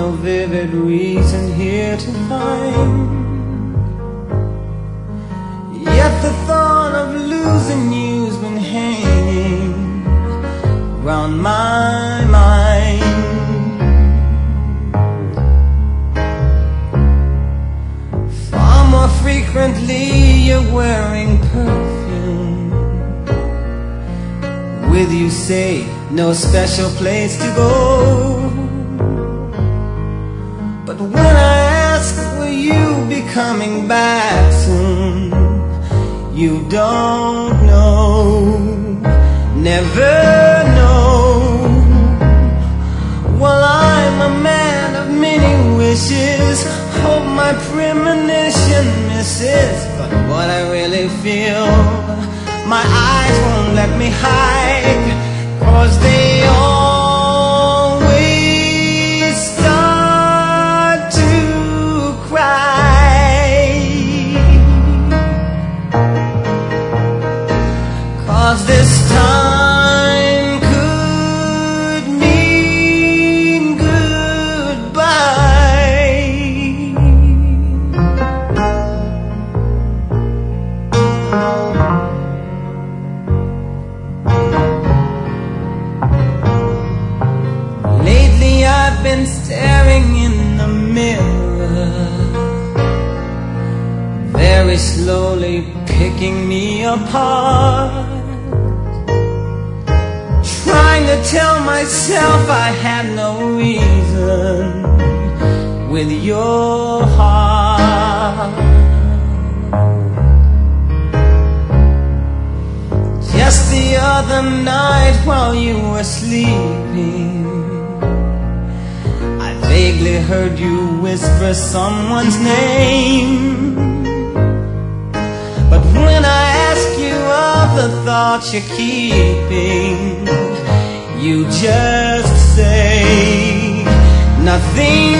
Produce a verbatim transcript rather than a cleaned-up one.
no vivid reason here to find. Yet the thought of losing you's been hanging round my mind. Far more frequently you're wearing perfume. With you say no special place to go. But when I ask will you be coming back soon, you don't know, never know. Well, I'm a man of many wishes, hope my premonition misses. But what I really feel, my eyes won't let me hide, 'cause they always start to cry. 'Cause this time could mean goodbye. Lately I've been staring in the mirror, very slowly picking me apart, trying to tell myself I had no reason with your heart. Just the other night while you were sleeping, I vaguely heard you whisper someone's name. But when I ask you of the thoughts you're keeping, you just say nothing